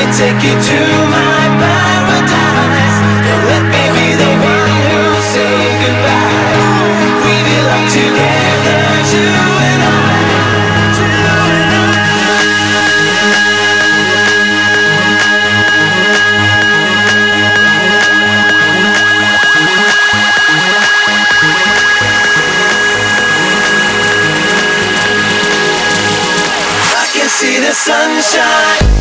take you to my paradise. Don't let me be the one who say goodbye. We belong together, you and I. I can see the sunshine.